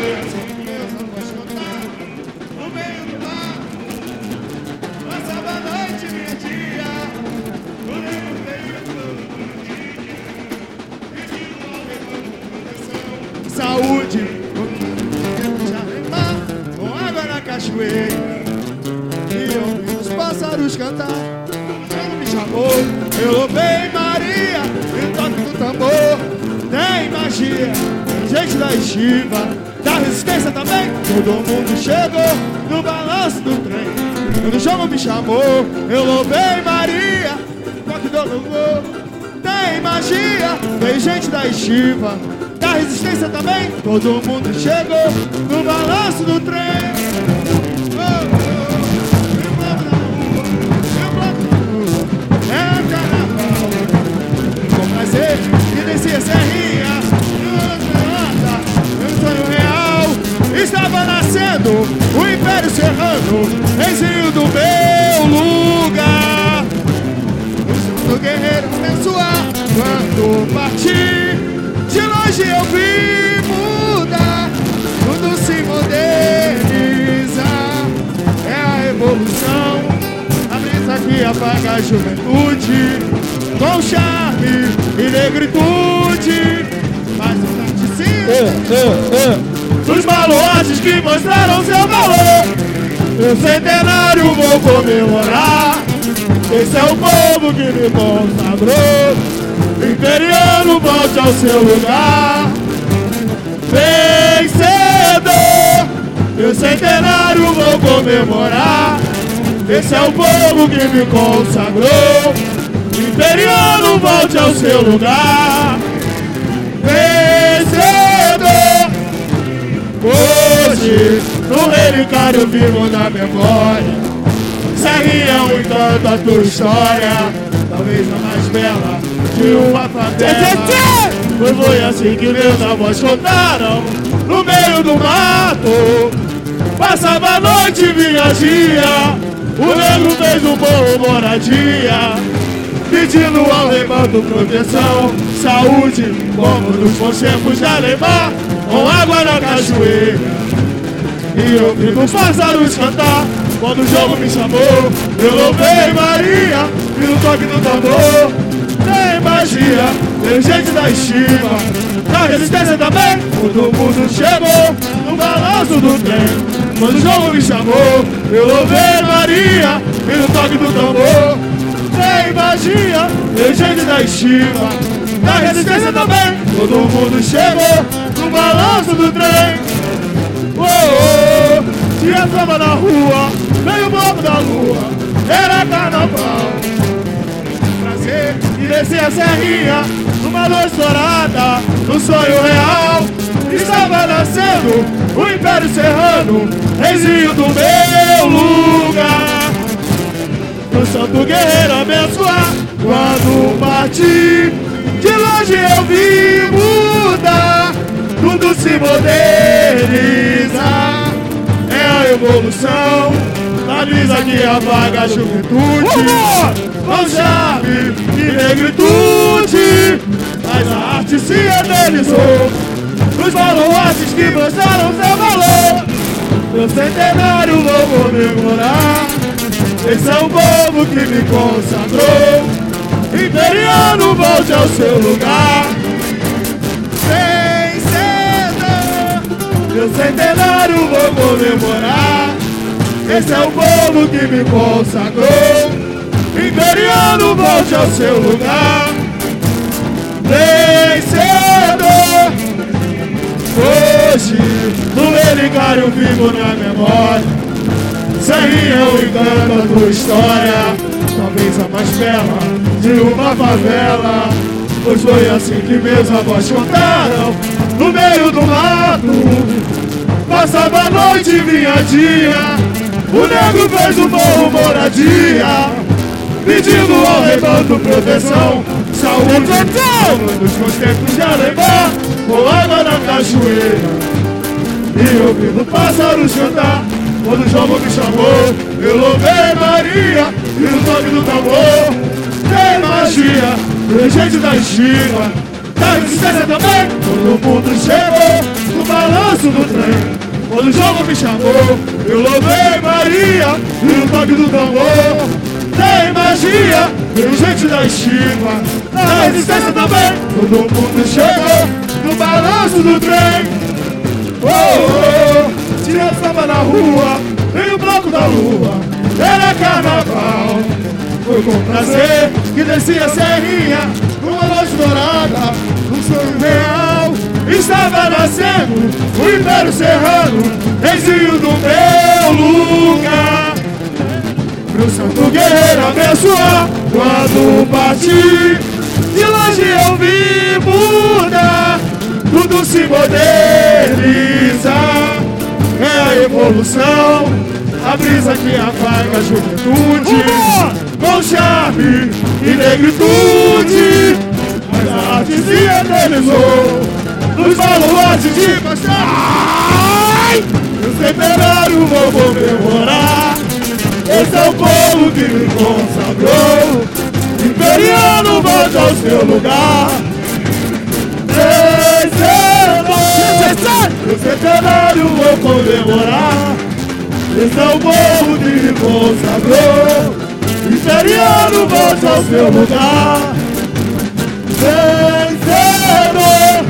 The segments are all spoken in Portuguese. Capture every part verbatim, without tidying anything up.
foi assim que meus avós contaram. No meio do mar, passava a noite, minha dia. O nego veio todo dia, pedindo ao rebanho proteção, saúde, de Alemar, com água na cachoeira. E ouvi os pássaros cantar. Quando me chamou, eu louvei Maria. E o toque do tambor tem magia, gente da estiva, da resistência também. Todo mundo chegou no balanço do trem. Quando o jogo me chamou, eu louvei Maria. O toque do tambor tem magia, tem gente da estiva, da resistência também. Todo mundo chegou no balanço do trem. Que descia serrinha, meu sonho real estava nascendo, o Império Serrano, reizinho do meu lugar. O segundo guerreiro abençoar, quando parti, de longe eu vi mudar, tudo se moderniza, é a revolução, a brisa que apaga a juventude, com charme e negritude, mas o taticinho é, é, é. dos baluartes que mostraram seu valor. O centenário vou comemorar. Esse é o povo que me consagrou. Imperiano, volte ao seu lugar. Vencedor, o centenário vou comemorar. Esse é o povo que me consagrou. Imperiano, volte ao seu lugar. Vencedor, hoje no relicário vivo na memória. Serrinha é um encanto a tua história, talvez a mais bela de uma favela. Foi, foi assim que meus avós contaram. No meio do mato passava a noite e vinha dia. O negro fez um morro moradia, pedindo ao rebanho proteção, saúde, como nos bons tempos de Alemar, com água na cachoeira. E eu vi os pássaros cantar, quando o jogo me chamou, eu louvei Maria, e no toque do tambor, tem magia, tem gente da estima, da resistência também. Todo mundo chegou no balanço do trem. Quando o jogo me chamou, eu louvei Maria, e no toque do tambor, tem magia, tem gente da estima, da resistência também. Todo mundo chegou no balanço do trem. Oh, oh, tinha fama na rua, veio o bloco da lua, era carnaval. Prazer, e descia a serrinha, numa luz estourada, no sonho real. Estava nascendo o Império Serrano, reizinho do meu lugar. O santo guerreiro abençoar, quando parti, de longe eu vi mudar, tudo se moderniza, é a evolução, a brisa que apaga a juventude, com charme e negritude, mas a arte se eternizou, os baluartes que mostraram seu valor. Meu centenário vou comemorar. Esse é o povo que me consagrou. Imperiano, volte ao seu lugar. Vencedor, meu centenário vou comemorar. Esse é o povo que me consagrou. Imperiano, volte ao seu lugar. Vencedor, hoje no relicário vivo na memória. Serrinha é o engano da tua história, talvez a mais bela de uma favela. Pois foi assim que meus avós contaram. No meio do mato passava a noite e vinha dia. O negro fez o morro moradia, pedindo ao rebanho proteção, saúde, como nos bons tempos de Alemar, com água na cachoeira. E ouvindo pássaros cantar, quando o jogo me chamou, eu louvei Maria, e no toque do tambor, tem magia, tem gente da estima, da resistência também. Todo mundo chegou no balanço do trem. Quando o jogo me chamou, eu louvei Maria e o toque do tambor. Tem magia, tem gente da estima, da resistência também. Todo mundo chegou no balanço do trem. Oh, oh, oh, tinha samba na rua, veio o bloco da lua, era carnaval. Foi com prazer que descia a serrinha, numa noite dourada, um sonho real. Estava nascendo o Império Serrano, reizinho do meu lugar. Pro santo guerreiro abençoar, quando partir, de longe eu vi mudar, tudo se moderniza. É a evolução, a brisa que apaga a juventude, com charme e negritude. Mas a arte se eternizou nos baluartes de Ai! O centenário vou comemorar. Esse é o povo que me consagrou. Imperiano, volte ao seu lugar. O centenário vou comemorar. Esse é o povo que me consagrou. Imperiano, volte ao seu lugar. Vencedor.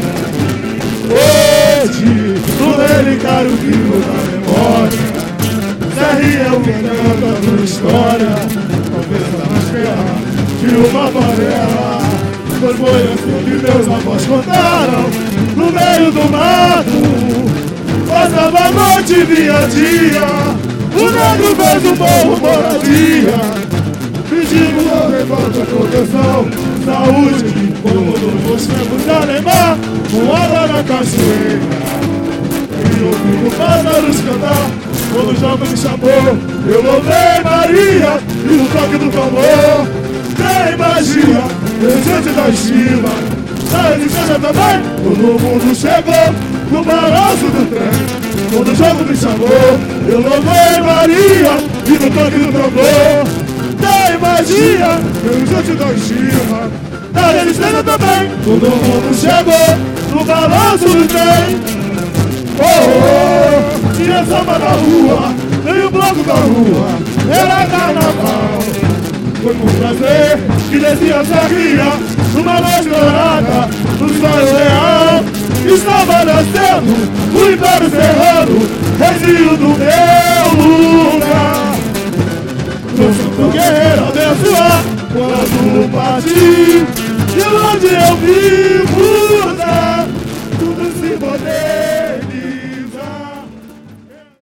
Hoje, no relicário vivo da memória, Serrinha é o que canta a tua história. Talvez a mais bela de uma panela. Pois foi assim que meus avós contaram, no meio do mato. Passava a noite e vinha dia, o negro fez um morro moradia. Pedimos ao revolta proteção, saúde, como nos tempos de Alemar, com água na cachoeira. E ouvindo pássaros cantar, quando o jogo me chamou, eu louvei Maria e o toque do tambor. Tem magia, tem gente da estima, da resistência também. Todo mundo chegou no balanço do trem. Quando o jogo me chamou, eu louvei Maria e no toque do tambor. Tem magia, tem gente da estima, da resistência também. Todo mundo chegou no balanço do trem. Oh, oh, oh, tinha samba na rua, veio o bloco da rua, era carnaval. Foi com prazer que descia a serrinha, numa noite dourada, no sonho real. Estava nascendo o Império Serrano, reizinho do meu lugar. Pro santo guerreiro abençoar, quando partir, de onde eu vi mudar, tudo se poder.